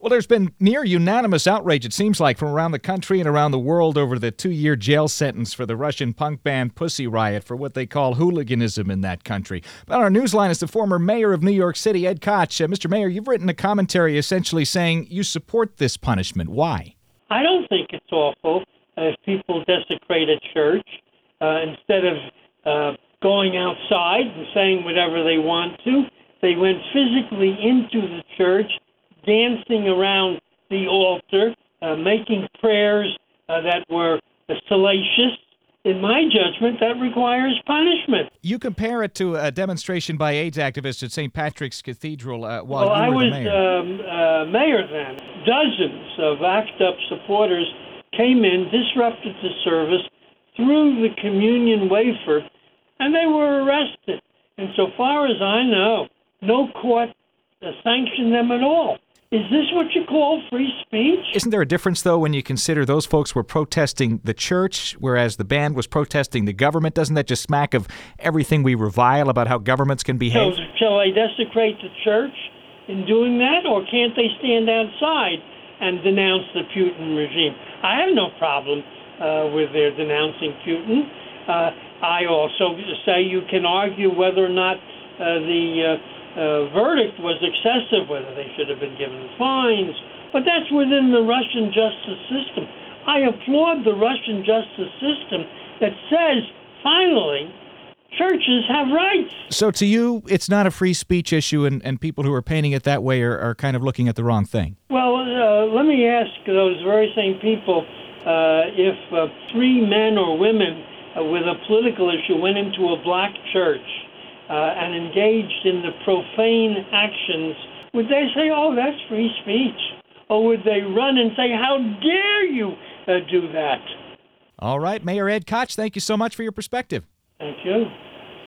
Well, there's been near unanimous outrage, it seems like, from around the country and around the world over the 2-year jail sentence for the Russian punk band Pussy Riot for what they call hooliganism in that country. But on our newsline is the former mayor of New York City, Ed Koch. Mr. Mayor, you've written a commentary essentially saying you support this punishment. Why? I don't think it's awful if people desecrate a church instead of going outside and saying whatever they want to. They went physically into the church, dancing around the altar, making prayers that were salacious. In my judgment, that requires punishment. You compare it to a demonstration by AIDS activists at St. Patrick's Cathedral while Well, you were the mayor. mayor. I was mayor then. Dozens of ACT UP supporters came in, disrupted the service, threw the communion wafer, and they were arrested. And so far as I know, no court sanctioned them at all. Is this what you call free speech? Isn't there a difference, though, when you consider those folks were protesting the church, whereas the band was protesting the government? Doesn't that just smack of everything we revile about how governments can behave? So shall they desecrate the church in doing that, or can't they stand outside and denounce the Putin regime? I have no problem with their denouncing Putin. I also say you can argue whether or not the verdict was excessive, whether they should have been given fines, but that's within the Russian justice system. I applaud the Russian justice system that says, finally, churches have rights. So to you, it's not a free speech issue, and people who are painting it that way are kind of looking at the wrong thing. Well, let me ask those very same people if 3 men or women with a political issue went into a black church and engaged in the profane actions, would they say, oh, that's free speech? Or would they run and say, how dare you do that? All right, Mayor Ed Koch, thank you so much for your perspective. Thank you.